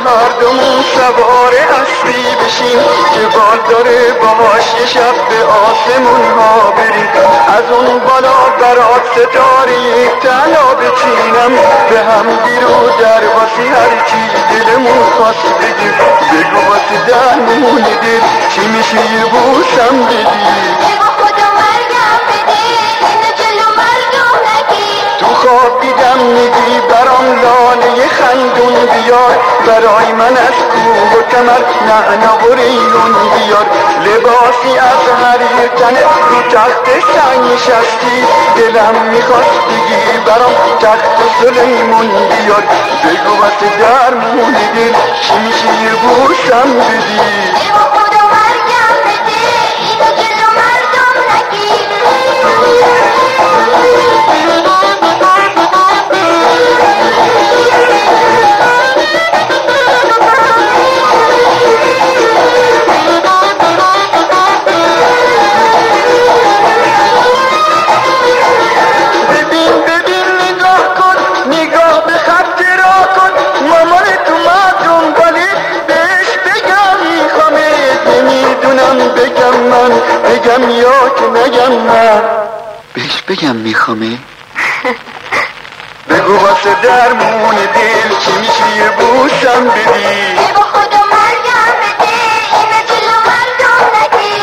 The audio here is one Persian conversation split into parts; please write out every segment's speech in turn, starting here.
هر دومون سوار اسبی بشیم که باد داره باهاش یه شب به آسمون ها بریم. از اون بالا برات ستاره یک طلا بچینم، به هم گیر و در واسی هر چی دلمون خواست بگیم. بگو واسه درمون دل چی میشه یه بوسم بدی. تو خواب دیدم میگی برام لاله خندون بیار، برای من از کوه و کمر نعنا و ریحون بیار. لباسی از حریر تنه رو تخت سنگ نشستی، دلم میخواست بگی برام تخت سلیمون بیار. بگو واسه درمون دل چی میشه یه بوسم بدی. بگم یا که نگم من بهش بگم میخوامه. بگو واسه درمون دل چی میشه یه بوسم بدی. بگو خدا مرگم بده اینو جلو مردم نگی.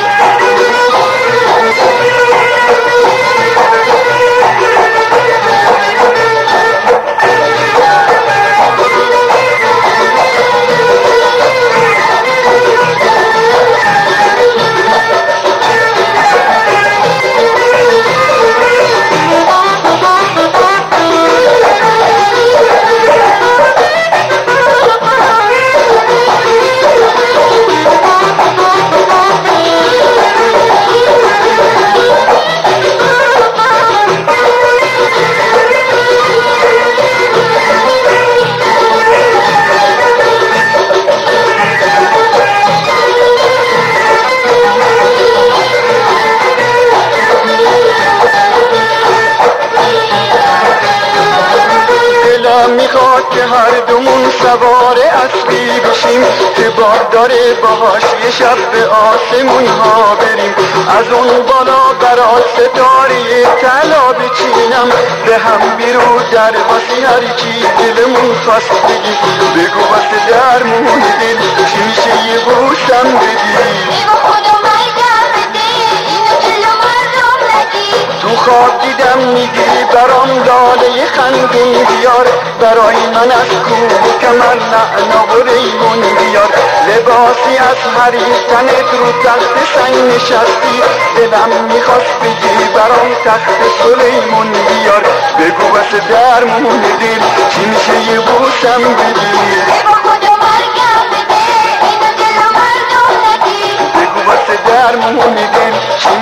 میخواد که هر دومون سوار اسبی بشیم که باد داره باهاش یه شب به آسمون ها بریم. از اون بالا برات ستاره طلا بچینم، به هم بیرو در واسی هر چی دلمون خواست بگیم. بگو واسه درمون دل چی میشه یه بوسم بدی. تو خواب دیدم میگی برام لاله خندون بیار، برای من از کوه و کمر نعنا و ریحون بیار. لباسی از حریر تنت رو تخت سنگ نشستی، دلم میخواست بگی برام تخت سلیمون بیار. بگو واسه درمون دل چی میشه یه بوسم بدی. بگو واسه درمون دل چی